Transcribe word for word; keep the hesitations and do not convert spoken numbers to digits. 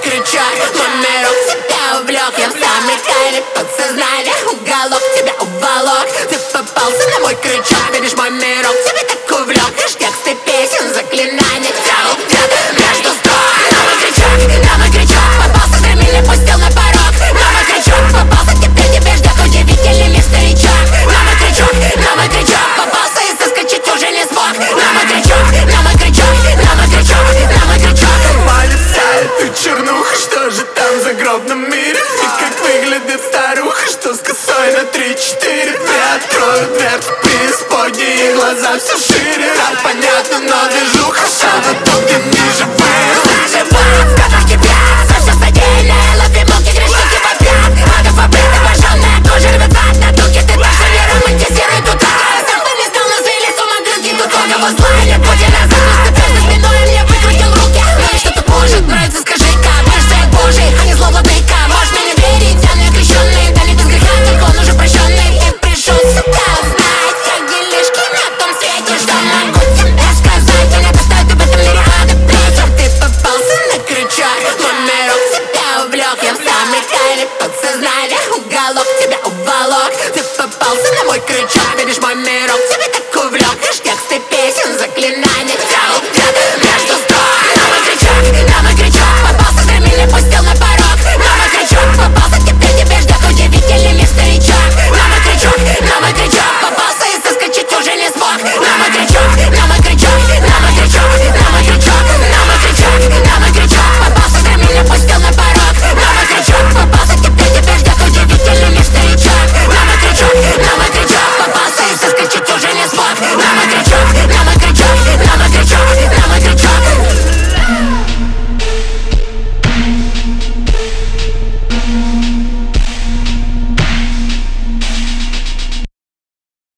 крючок, мой мирок тебя увлек. Я в самой тайне подсознания уголок тебя уволок. Ты попался на мой крючок, видишь, мой мирок тебя так увлек. Лишь тексты песен, заклинания, тянул где-то между строк. На мой крючок, на мой крючок попался, стремили, пустил на порог. На мой крючок попался, теперь тебя ждет удивительный мир, старичок. На мой крючок, на мой крючок попался и соскочить уже не смог. На мой крючок, на мой крючок, на мой крючок, на мой крючок. Палится эту чернуху, что же там в загробном мире? И как выглядит старуха, что с косой на три-четыре. Приоткрою дверцу преисподней, и глаза все шире. Рад понятно, но движуха, что в итоге не живые. Заживает, в которых кипят за все содеянное. Лови муки, грешники вопят. Адов обрыт, обожженная кожа рвет в надуги. Ты больше не романтизируй тут такое. Сам бы не стал, но свели с ума груди. Тут логово зла, нет пути назад. Но ты за спиной мне выкрутил руки. Ну и что тут может нравится, скажи-ка. Будешь свет Божий, а не зло владыка. Можешь мне не верить, я не окрещенный. Да не без греха, только он уже прощенный. Ты пришел сюда узнать, как делишки на том свете. Что могу тебе сказать? Я не достаю, ты в этом мире ада плеть. Ты попался на крючок, мой мирок тебя увлек. Я в самой тайне подсознания